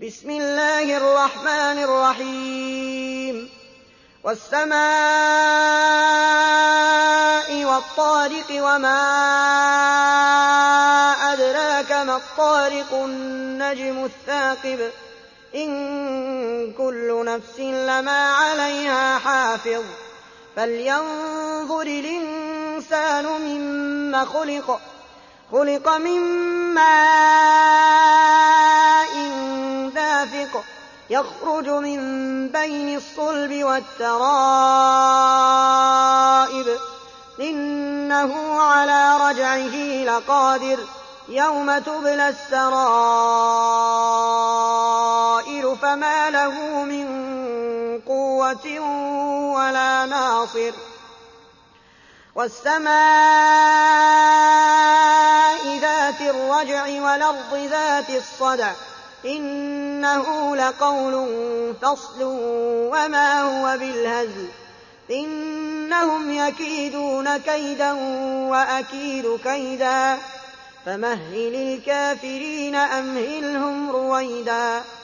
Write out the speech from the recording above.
بسم الله الرحمن الرحيم والسماء والطارق وما أدراك ما الطارق النجم الثاقب إن كل نفس لما عليها حافظ فلينظر الإنسان مما خلق من ماء دافق يخرج من بين الصلب والترائب إنه على رجعه لقادر يوم تبلى السرائر فما له من قوة ولا ناصر والسماء ذات الرجع والأرض ذات الصدع إنه لقول فصل وما هو بالهزل إنهم يكيدون كيدا وأكيد كيدا فمهل الكافرين أمهلهم رويدا